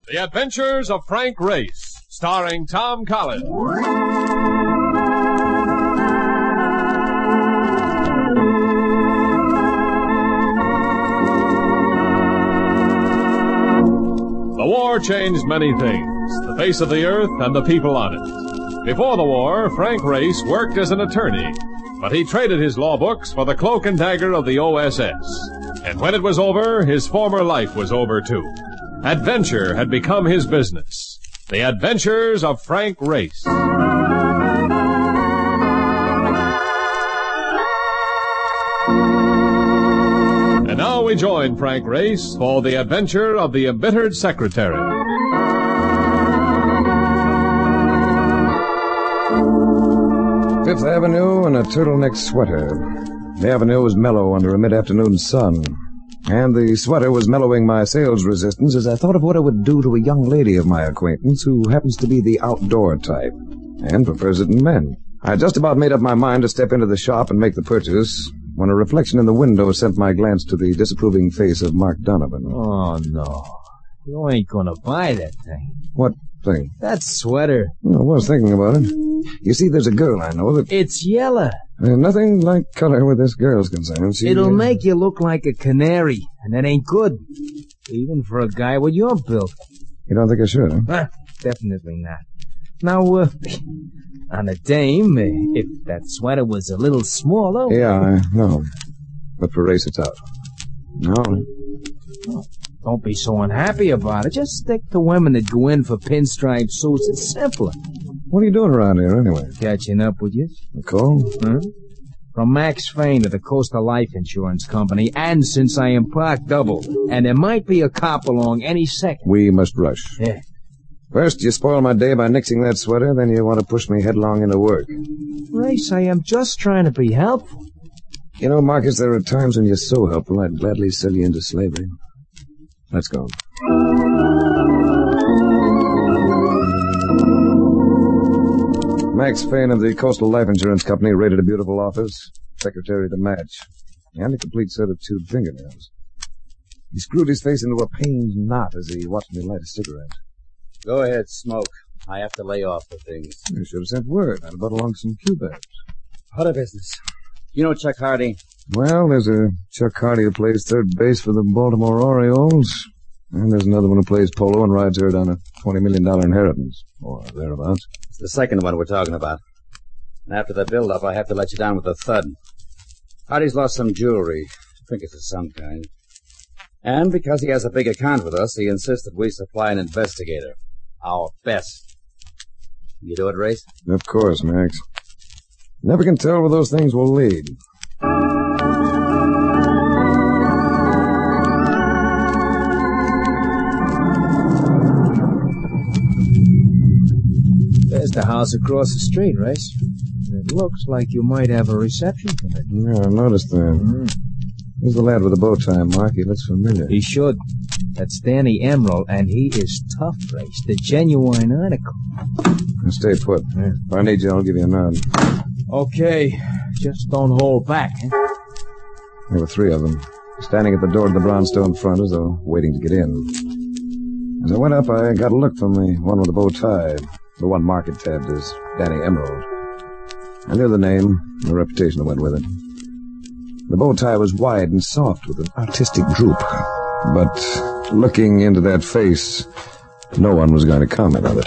The Adventures of Frank Race, starring Tom Collins. The war changed many things, the face of the earth and the people on it. Before the war, Frank Race worked as an attorney, but he traded his law books for the cloak and dagger of the OSS. And when it was over, his former life was over too. Adventure had become his business. The Adventures of Frank Race. And now we join Frank Race for the adventure of the embittered secretary. Fifth Avenue in a turtleneck sweater. The avenue was mellow under a mid-afternoon sun, and the sweater was mellowing my sales resistance as I thought of what it would do to a young lady of my acquaintance who happens to be the outdoor type and prefers it in men. I had just about made up my mind to step into the shop and make the purchase when a reflection in the window sent my glance to the disapproving face of Mark Donovan. Oh, no. You ain't gonna buy that thing. What thing? That sweater. I was thinking about it. You see, there's a girl I know that... It's yellow. There's nothing like color where this girl's concerned. It'll make you look like a canary, and that ain't good. Even for a guy with your build. You don't think I should, huh? Definitely not. Now, on a dame, if that sweater was a little smaller... Yeah, I know. But for Race, it's out. No. Oh, don't be so unhappy about it. Just stick to women that go in for pinstripe suits. It's simpler. What are you doing around here, anyway? Catching up with you. A call? Huh? From Max Fain of the Coastal Life Insurance Company, and since I am parked double, and there might be a cop along any second. We must rush. Yeah. First, you spoil my day by nixing that sweater, then you want to push me headlong into work. Race, I am just trying to be helpful. You know, Marcus, there are times when you're so helpful, I'd gladly sell you into slavery. Let's go. Max Fain of the Coastal Life Insurance Company rated a beautiful office, secretary to match, and a complete set of tube fingernails. He screwed his face into a pained knot as he watched me light a cigarette. Go ahead, smoke. I have to lay off for things. You should have sent word. I'd brought along some Cubebs. What a business. You know Chuck Hardy? Well, there's a Chuck Hardy who plays third base for the Baltimore Orioles, and there's another one who plays polo and rides herd on a $20 million inheritance, or thereabouts. It's the second one we're talking about. And after the build-up, I have to let you down with a thud. Hardy's lost some jewelry, trinkets of some kind. And because he has a big account with us, he insists that we supply an investigator. Our best. You do it, Race? Of course, Max. Never can tell where those things will lead. There's the house across the street, Race. It looks like you might have a reception tonight. Yeah, I noticed that. Who's the lad with the bow tie, Mark? He looks familiar. He should. That's Danny Emerald, and he is tough, Race. The genuine article. Now stay put. Yeah. If I need you, I'll give you a nod. Okay. Just don't hold back, eh? There were three of them, standing at the door of the brownstone front as though waiting to get in. As I went up, I got a look from the one with the bow tie, the one Mark had tabbed as Danny Emerald. I knew the name and the reputation that went with it. The bow tie was wide and soft with an artistic droop. But looking into that face, no one was going to comment on it.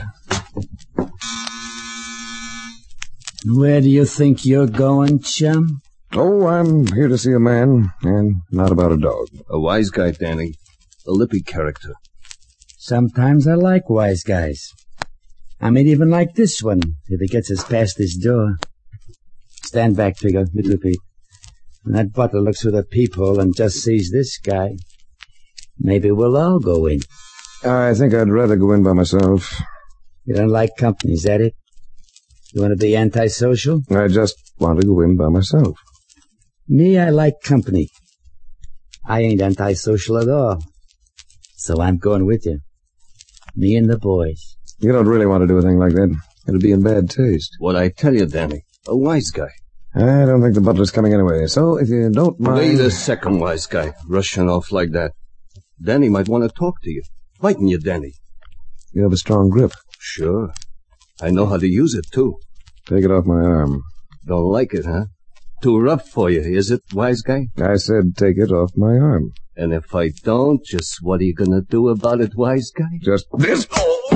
Where do you think you're going, chum? Oh, I'm here to see a man, and not about a dog. A wise guy, Danny. A lippy character. Sometimes I like wise guys. I may even like this one, if he gets us past this door. Stand back, Tigger, little Pete. When that butler looks through the peephole and just sees this guy, maybe we'll all go in. I think I'd rather go in by myself. You don't like company, is that it? You want to be antisocial? I just want to go in by myself. Me, I like company. I ain't antisocial at all. So I'm going with you. Me and the boys. You don't really want to do a thing like that. It'll be in bad taste. What I tell you, Danny. A wise guy. I don't think the butler's coming anyway, so if you don't mind... Wait a second, wise guy. Rushing off like that. Danny might want to talk to you. Fighting you, Danny. You have a strong grip. Sure. I know how to use it, too. Take it off my arm. Don't like it, huh? Too rough for you, is it, wise guy? I said take it off my arm. And if I don't, just what are you gonna do about it, wise guy? Just this.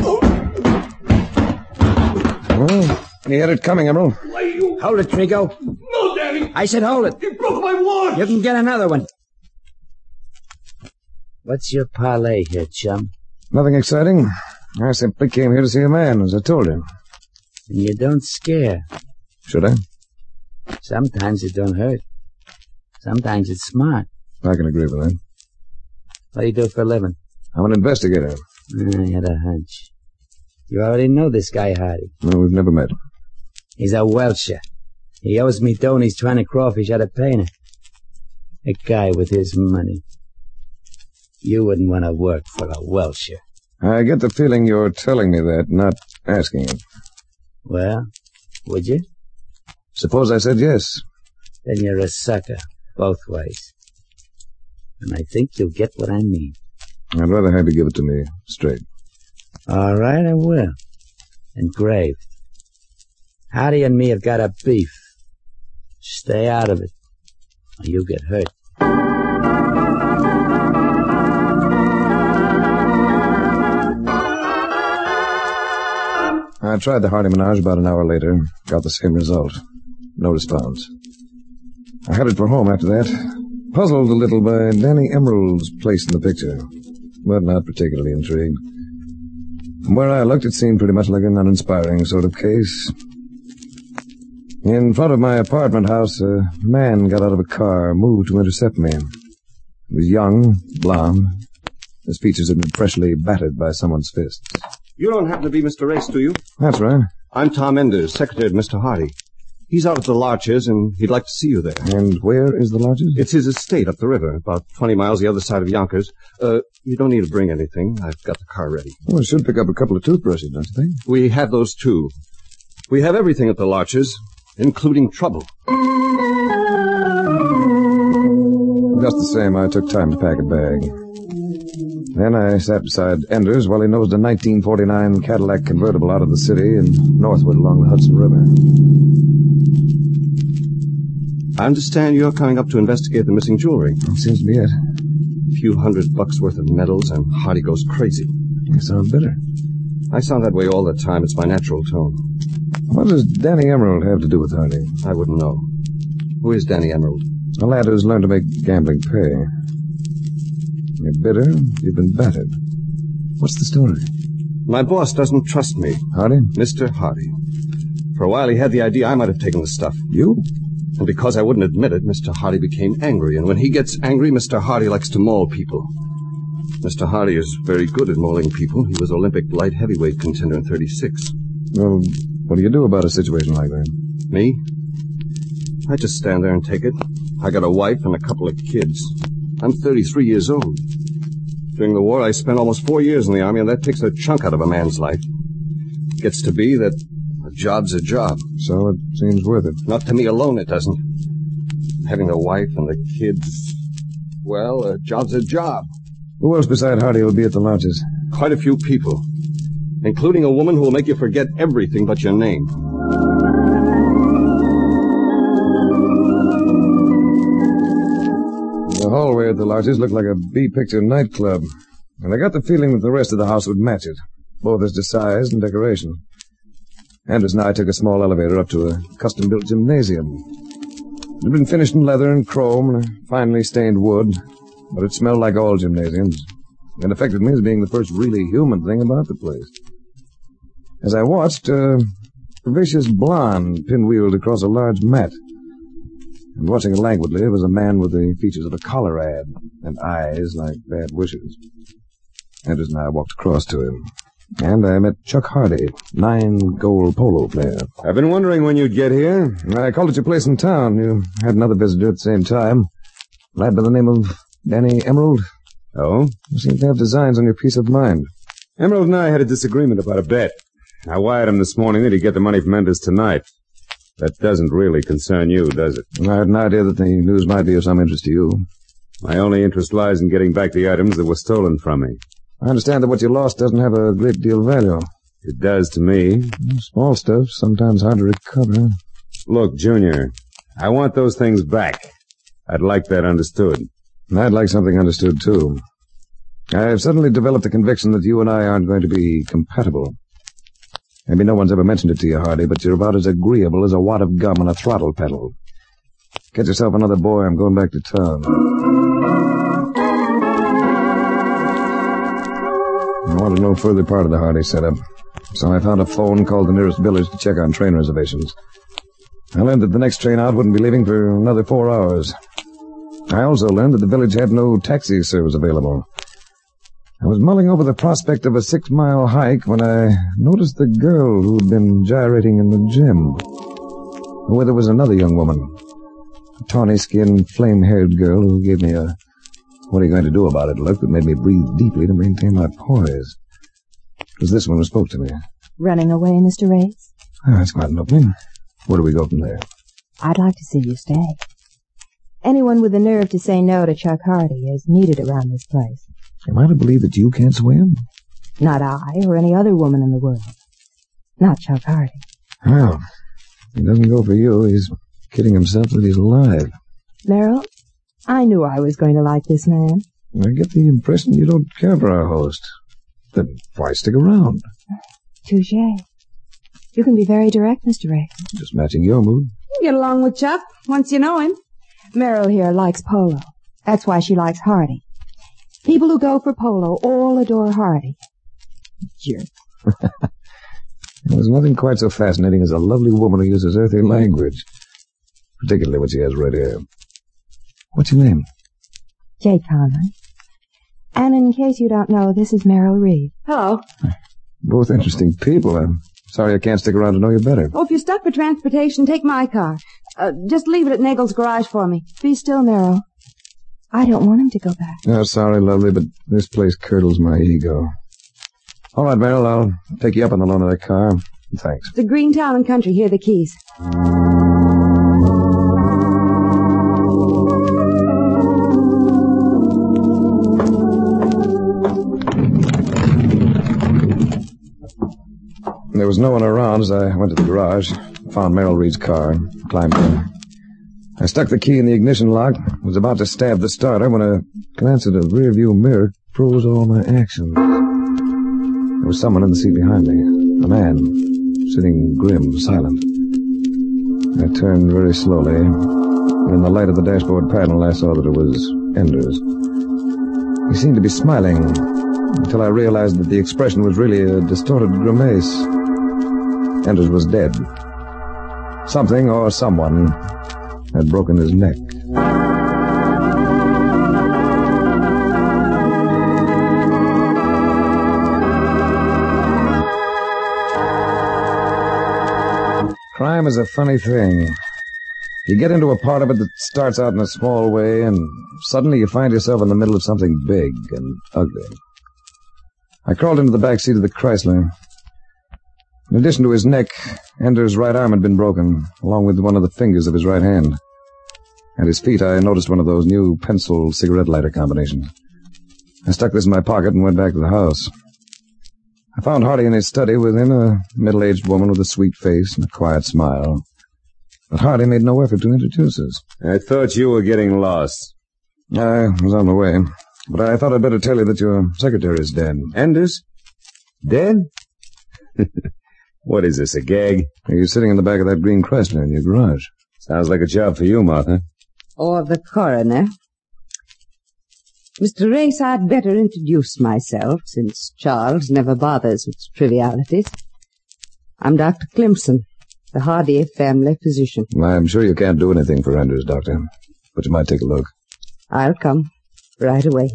Well, he had it coming, Emerald. Hold it, Trigo. No, Danny! I said hold it. You broke my watch! You can get another one. What's your parlay here, chum? Nothing exciting. I simply came here to see a man, as I told him. And you don't scare. Should I? Sometimes it don't hurt. Sometimes it's smart. I can agree with that. What do you do for a living? I'm an investigator. I had a hunch. You already know this guy, Hardy. No, we've never met. He's a Welcher. He owes me dough and he's trying to crawfish out of painter. A guy with his money. You wouldn't want to work for a Welcher. I get the feeling you're telling me that, not asking it. Well, would you? Suppose I said yes. Then you're a sucker, both ways. And I think you'll get what I mean. I'd rather have you give it to me straight. All right, I will. Engraved. Hardy and me have got a beef. Stay out of it, or you'll get hurt. I tried the Hardy Menage about an hour later. Got the same result. No response. I headed for home after that. Puzzled a little by Danny Emerald's place in the picture, but not particularly intrigued. From where I looked, it seemed pretty much like an uninspiring sort of case. In front of my apartment house, a man got out of a car, moved to intercept me. He was young, blond. His features had been freshly battered by someone's fists. You don't happen to be Mr. Race, do you? That's right. I'm Tom Enders, secretary to Mr. Hardy. He's out at the Larches, and he'd like to see you there. And where is the Lodges? It's his estate up the river, about 20 miles the other side of Yonkers. You don't need to bring anything. I've got the car ready. Well, it should pick up a couple of toothbrushes, don't you think? We have those, too. We have everything at the Larches, including trouble. Just the same, I took time to pack a bag. Then I sat beside Enders while he nosed a 1949 Cadillac convertible out of the city and northward along the Hudson River. I understand you're coming up to investigate the missing jewelry. That seems to be it. A few $100 worth of medals, and Hardy goes crazy. You sound bitter. I sound that way all the time. It's my natural tone. What does Danny Emerald have to do with Hardy? I wouldn't know. Who is Danny Emerald? A lad who's learned to make gambling pay. You're bitter. You've been battered. What's the story? My boss doesn't trust me. Hardy? Mr. Hardy. For a while he had the idea I might have taken the stuff. You? And because I wouldn't admit it, Mr. Hardy became angry. And when he gets angry, Mr. Hardy likes to maul people. Mr. Hardy is very good at mauling people. He was Olympic light heavyweight contender in 36. Well, what do you do about a situation like that? Me? I just stand there and take it. I got a wife and a couple of kids. I'm 33 years old. During the war, I spent almost 4 years in the Army, and that takes a chunk out of a man's life. It gets to be that a job's a job. So it seems worth it. Not to me alone, it doesn't. Having the wife and the kids, well, a job's a job. Who else beside Hardy will be at the Lodges? Quite a few people, including a woman who will make you forget everything but your name. The hallway at the Lodges looked like a B-picture nightclub, and I got the feeling that the rest of the house would match it, both as to size and decoration. Anders and I took a small elevator up to a custom-built gymnasium. It had been finished in leather and chrome and finely stained wood, but it smelled like all gymnasiums. It affected me as being the first really human thing about the place. As I watched, a vicious blonde pinwheeled across a large mat. And watching her languidly was a man with the features of a Colorad and eyes like bad wishes. Anders and I walked across to him. And I met Chuck Hardy, 9-goal polo player. I've been wondering when you'd get here. I called at your place in town. You had another visitor at the same time. A lad by the name of Danny Emerald. Oh? You seem to have designs on your peace of mind. Emerald and I had a disagreement about a bet. I wired him this morning that he'd get the money from Enders tonight. That doesn't really concern you, does it? I had an idea that the news might be of some interest to you. My only interest lies in getting back the items that were stolen from me. I understand that what you lost doesn't have a great deal of value. It does to me. Small stuff, sometimes hard to recover. Look, Junior, I want those things back. I'd like that understood. I'd like something understood, too. I've suddenly developed the conviction that you and I aren't going to be compatible. Maybe no one's ever mentioned it to you, Hardy, but you're about as agreeable as a wad of gum on a throttle pedal. Get yourself another boy. I'm going back to town. I wanted no further part of the Hardy setup, so I found a phone, called the nearest village to check on train reservations. I learned that the next train out wouldn't be leaving for another 4 hours. I also learned that the village had no taxi service available. I was mulling over the prospect of a 6-mile hike when I noticed the girl who'd been gyrating in the gym. Where there was another young woman, a tawny-skinned, flame-haired girl who gave me a "what are you going to do about it" look that made me breathe deeply to maintain my poise. It was this one who spoke to me. Running away, Mr. Race? That's quite an opening. Where do we go from there? I'd like to see you stay. Anyone with the nerve to say no to Chuck Hardy is needed around this place. Am I to believe that you can't swim? Not I or any other woman in the world. Not Chuck Hardy. Well, he doesn't go for you. He's kidding himself that he's alive. Merrill, I knew I was going to like this man. I get the impression you don't care for our host. Then why stick around? Touché. You can be very direct, Mr. Race. Just matching your mood. You get along with Chuck once you know him. Merrill here likes polo. That's why she likes Hardy. People who go for polo all adore Hardy. Jerk. There's nothing quite so fascinating as a lovely woman who uses earthy language. Particularly when she has red hair. What's your name? Jay Conlon. And in case you don't know, this is Merrill Reeve. Hello. Both interesting people. I'm sorry I can't stick around to know you better. Oh, if you're stuck for transportation, take my car. Just leave it at Nagel's garage for me. Be still, Merrill. I don't want him to go back. Oh, sorry, lovely, but this place curdles my ego. All right, Merrill, I'll take you up on the loan of that car. Thanks. The Green Town and Country. Here are the keys. There was no one around as I went to the garage, found Merrill Reed's car, and climbed in. I stuck the key in the ignition lock, was about to stab the starter when a glance at a rearview mirror froze all my actions. There was someone in the seat behind me, a man, sitting grim, silent. I turned very slowly, and in the light of the dashboard panel I saw that it was Enders. He seemed to be smiling, until I realized that the expression was really a distorted grimace. Enders was dead. Something or someone had broken his neck. Crime is a funny thing. You get into a part of it that starts out in a small way, and suddenly you find yourself in the middle of something big and ugly. I crawled into the back seat of the Chrysler. In addition to his neck, Ender's right arm had been broken, along with one of the fingers of his right hand. At his feet, I noticed one of those new pencil cigarette lighter combinations. I stuck this in my pocket and went back to the house. I found Hardy in his study with him, a middle-aged woman with a sweet face and a quiet smile. But Hardy made no effort to introduce us. I thought you were getting lost. I was on the way, but I thought I'd better tell you that your secretary is dead. Enders? Dead? What is this, a gag? He's sitting in the back of that green Chrysler in your garage. Sounds like a job for you, Martha. Or the coroner. Mr. Race, I'd better introduce myself, since Charles never bothers with trivialities. I'm Dr. Clemson, the Hardy family physician. I'm sure you can't do anything for Enders, Doctor, but you might take a look. I'll come right away.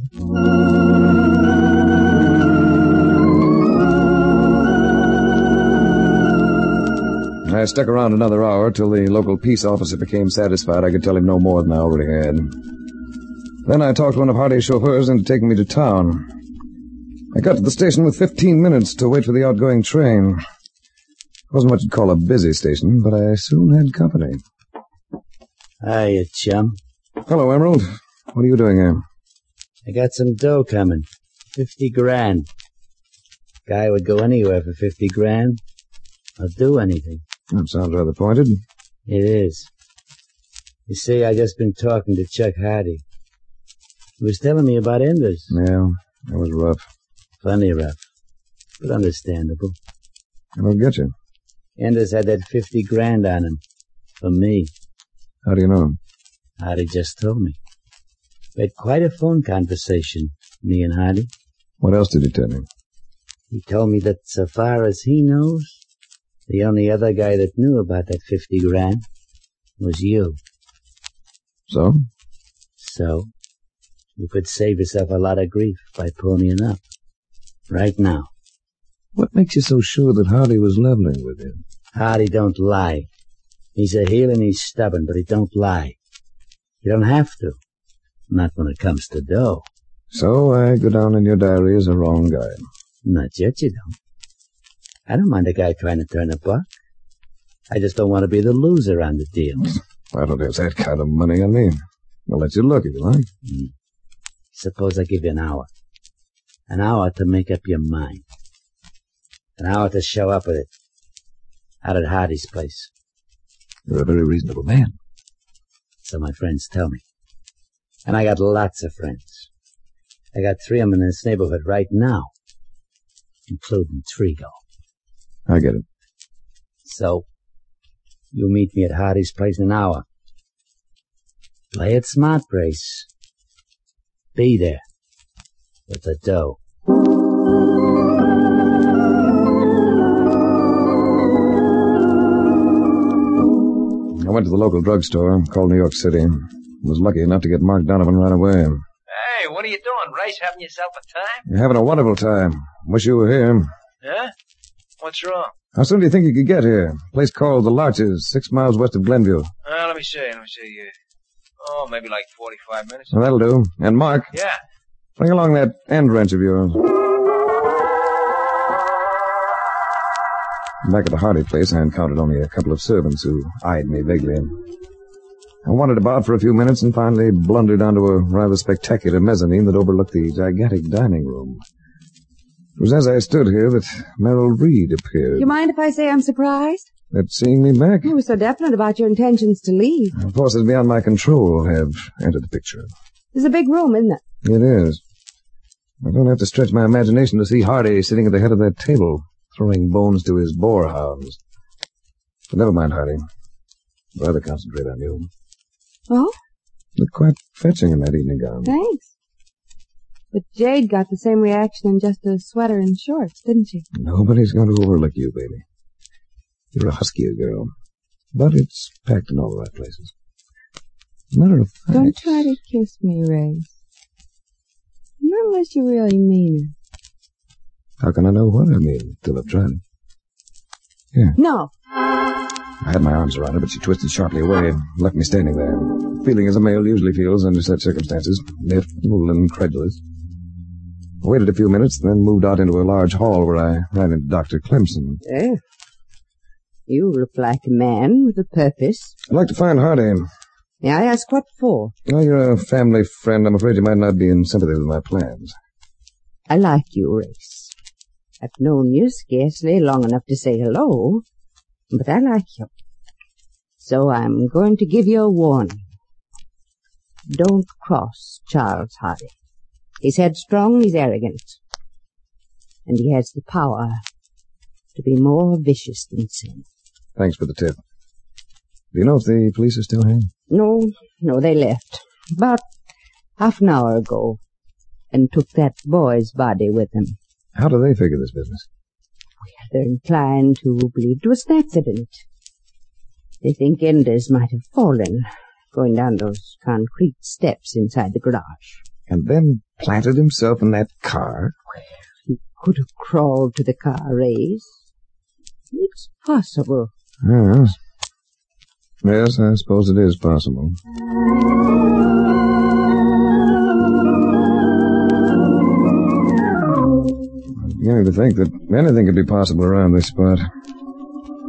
I stuck around another hour till the local peace officer became satisfied I could tell him no more than I already had. Then I talked one of Hardy's chauffeurs into taking me to town. I got to the station with 15 minutes to wait for the outgoing train. It wasn't what you'd call a busy station, but I soon had company. Hiya, chum. Hello, Emerald. What are you doing here? I got some dough coming. 50 grand. Guy would go anywhere for 50 grand. I'll do anything. That sounds rather pointed. It is. You see, I just been talking to Chuck Hardy. He was telling me about Enders. Yeah, that was rough. Funny rough, but understandable. I don't get you. Enders had that 50 grand on him. For me. How do you know? Hardy just told me. We had quite a phone conversation, me and Hardy. What else did he tell you? He told me that so far as he knows, the only other guy that knew about that 50 grand was you. So? So, you could save yourself a lot of grief by ponying up. Right now. What makes you so sure that Hardy was leveling with you? Hardy don't lie. He's a heel and he's stubborn, but he don't lie. You don't have to. Not when it comes to dough. So I go down in your diary as a wrong guy. Not yet, you don't. I don't mind a guy trying to turn a buck. I just don't want to be the loser on the deal. I don't have that kind of money on me. I'll let you look if you like. Suppose I give you an hour. An hour to make up your mind. An hour to show up with it. Out at Hardy's place. You're a very reasonable man. So my friends tell me. And I got lots of friends. I got 3 of them in this neighborhood right now. Including Trigo. I get it. So, you meet me at Hardy's place in an hour. Play it smart, Brace. Be there. With the dough. I went to the local drugstore, called New York City. Was lucky enough to get Mark Donovan right away. Hey, what are you doing, Race? Having yourself a time? You're having a wonderful time. Wish you were here. Yeah? What's wrong? How soon do you think you could get here? A place called The Larches, 6 miles west of Glenview. Let me see. Oh, maybe like 45 minutes. Well, that'll do. And Mark. Yeah. Bring along that end wrench of yours. Back at the Hardy place, I encountered only a couple of servants who eyed me vaguely. I wandered about for a few minutes and finally blundered onto a rather spectacular mezzanine that overlooked the gigantic dining room. It was as I stood here that Merrill Reed appeared. You mind if I say I'm surprised? At seeing me back? You were so definite about your intentions to leave. Forces beyond my control have entered the picture. There's a big room, isn't it? It is. I don't have to stretch my imagination to see Hardy sitting at the head of that table, throwing bones to his boarhounds. But never mind, Hardy. I'd rather concentrate on you. Oh? Look quite fetching in that evening gown. Thanks. But Jade got the same reaction in just a sweater and shorts, didn't she? Nobody's going to overlook you, baby. You're a huskier girl. But it's packed in all the right places. As a matter of fact... Don't try to kiss me, Race. Not unless you really mean it. How can I know what I mean till I've tried it? Here. No. I had my arms around her, but she twisted sharply away and left me standing there, feeling as a male usually feels under such circumstances, stiff, a little incredulous. I waited a few minutes, then moved out into a large hall where I ran into Dr. Clemson. Oh. You look like a man with a purpose. I'd like to find Hardy. May I ask what for? Well, you're a family friend. I'm afraid you might not be in sympathy with my plans. I like you, Race. I've known you scarcely long enough to say hello, but I like you. So I'm going to give you a warning. Don't cross Charles Hardy. He's headstrong, he's arrogant. And he has the power to be more vicious than sin. Thanks for the tip. Do you know if the police are still here? No, they left. About half an hour ago. And took that boy's body with them. How do they figure this business? They're inclined to believe it was an accident. They think Enders might have fallen, going down those concrete steps inside the garage. And then planted himself in that car? He could have crawled to the car, Race. It's possible. Yes, I suppose it is possible. I'm beginning to think that anything could be possible around this spot.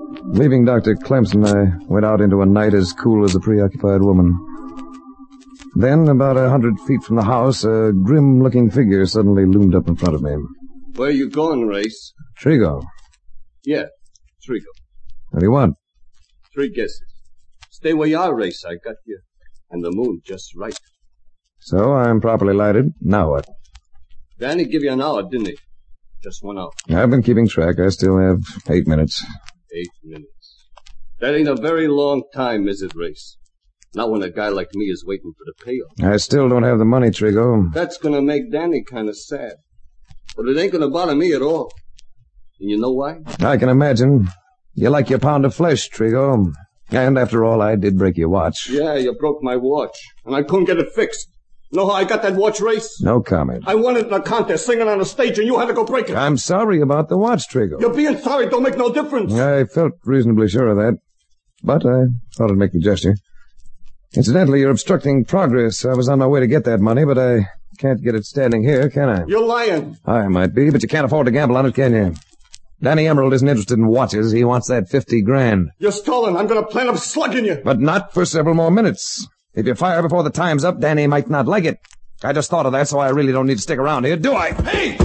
Leaving Dr. Clemson, I went out into a night as cool as a preoccupied woman. Then, about 100 feet from the house, a grim-looking figure suddenly loomed up in front of me. Where you going, Race? Trigo. Yeah, Trigo. What do you want? 3 guesses. Stay where you are, Race. I got you. And the moon just right. So, I'm properly lighted. Now what? Danny give you an hour, didn't he? Just 1 hour. I've been keeping track. I still have 8 minutes. 8 minutes. That ain't a very long time, is it, Race? Not when a guy like me is waiting for the payoff. I still don't have the money, Trigo. That's gonna make Danny kind of sad. But it ain't gonna bother me at all. And you know why? I can imagine. You like your pound of flesh, Trigo. And after all, I did break your watch. Yeah, you broke my watch. And I couldn't get it fixed. Know how I got that watch, Race? No comment. I won it in a contest, singing on a stage, and you had to go break it. I'm sorry about the watch, Trigo. You're being sorry don't make no difference. I felt reasonably sure of that. But I thought I'd make the gesture. Incidentally, you're obstructing progress. I was on my way to get that money, but I can't get it standing here, can I? You're lying. I might be, but you can't afford to gamble on it, can you? Danny Emerald isn't interested in watches. He wants that 50 grand. You're stolen. I'm going to plan on slugging you. But not for several more minutes. If you fire before the time's up, Danny might not like it. I just thought of that, so I really don't need to stick around here, do I? Hey!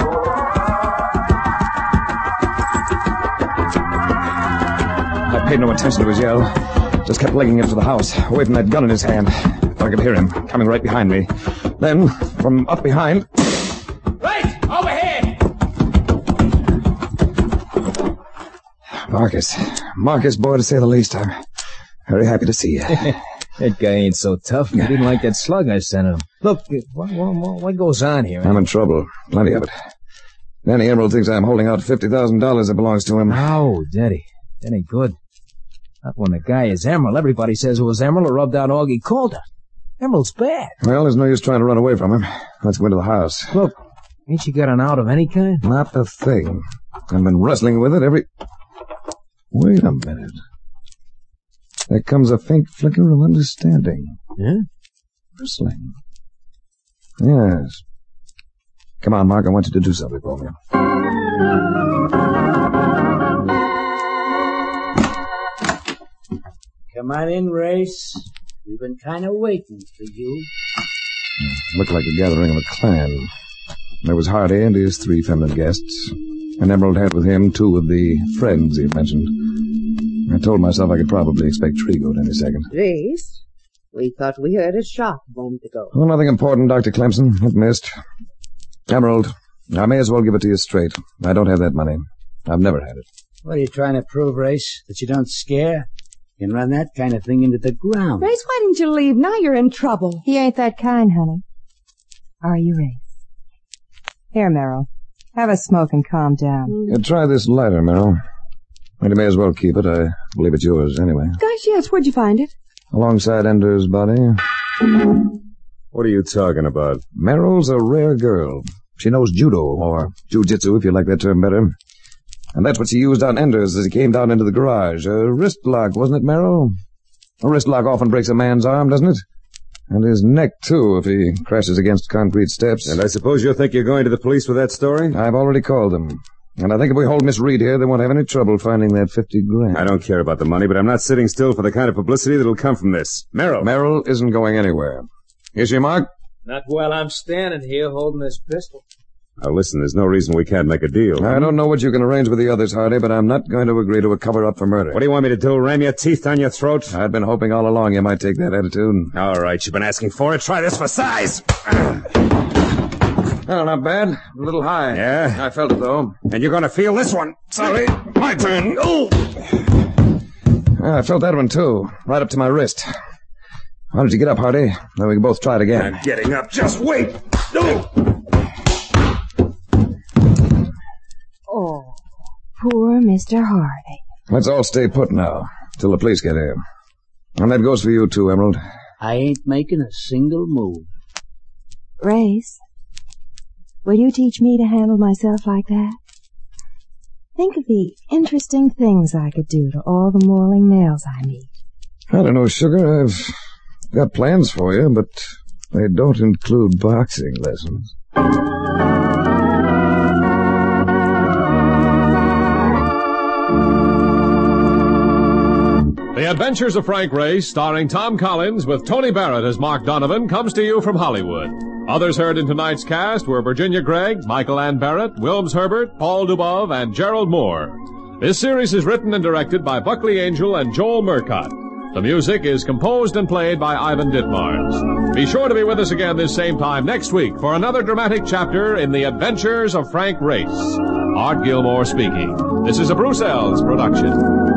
I paid no attention to his yell. Just kept legging into the house, away from that gun in his hand. I could hear him coming right behind me. Then, from up behind... Right! Overhead! Marcus, boy, to say the least. I'm very happy to see you. That guy ain't so tough. He didn't like that slug I sent him. Look, what goes on here? I'm in trouble. Plenty of it. Danny Emerald thinks I'm holding out $50,000 that belongs to him. No, Daddy. That ain't good. Not when the guy is Emerald. Everybody says it was Emerald who rubbed out Augie Calder. Emerald's bad. Well, there's no use trying to run away from him. Let's go into the house. Look, ain't you got an out of any kind? Not a thing. I've been wrestling with it every... Wait a minute. There comes a faint flicker of understanding. Yeah? Wrestling. Yes. Come on, Mark, I want you to do something for me. Come on in, Race. We've been kind of waiting for you. Looked like the gathering of a clan. There was Hardy and his 3 feminine guests. And Emerald had with him 2 of the friends he mentioned. I told myself I could probably expect Trigo at any second. Race, we thought we heard a shot a moment ago. Oh, nothing important, Dr. Clemson. It missed. Emerald, I may as well give it to you straight. I don't have that money. I've never had it. What are you trying to prove, Race? That you don't scare? You can run that kind of thing into the ground. Race, why didn't you leave? Now you're in trouble. He ain't that kind, honey. Are you, Race? Here, Merrill. Have a smoke and calm down. Try this lighter, Merrill. And you may as well keep it. I believe it's yours anyway. Gosh, yes. Where'd you find it? Alongside Ender's body. What are you talking about? Merrill's a rare girl. She knows judo, or jujitsu if you like that term better. And that's what she used on Enders as he came down into the garage. A wrist lock, wasn't it, Merrill? A wrist lock often breaks a man's arm, doesn't it? And his neck, too, if he crashes against concrete steps. And I suppose you think you're going to the police with that story? I've already called them. And I think if we hold Miss Reed here, they won't have any trouble finding that 50 grand. I don't care about the money, but I'm not sitting still for the kind of publicity that'll come from this. Merrill! Merrill isn't going anywhere. Is she, Mark? Not while I'm standing here holding this pistol. Now, listen, there's no reason we can't make a deal. I don't know what you can arrange with the others, Hardy, but I'm not going to agree to a cover-up for murder. What do you want me to do, ram your teeth down your throat? I'd been hoping all along you might take that attitude. All right, you've been asking for it. Try this for size. Oh, not bad. A little high. Yeah? I felt it, though. And you're going to feel this one. Sorry. My turn. Oh! I felt that one, too. Right up to my wrist. Why don't you get up, Hardy? Then we can both try it again. I'm getting up. Just wait. Oh! Oh, poor Mr. Hardy. Let's all stay put now, till the police get here. And that goes for you, too, Emerald. I ain't making a single move. Race, will you teach me to handle myself like that? Think of the interesting things I could do to all the morning males I meet. I don't know, sugar. I've got plans for you, but they don't include boxing lessons. The Adventures of Frank Race, starring Tom Collins with Tony Barrett as Mark Donovan, comes to you from Hollywood. Others heard in tonight's cast were Virginia Gregg, Michael Ann Barrett, Wilms Herbert, Paul Dubov, and Gerald Moore. This series is written and directed by Buckley Angel and Joel Murcott. The music is composed and played by Ivan Ditmars. Be sure to be with us again this same time next week for another dramatic chapter in the Adventures of Frank Race. Art Gilmore speaking. This is a Bruce Ells production.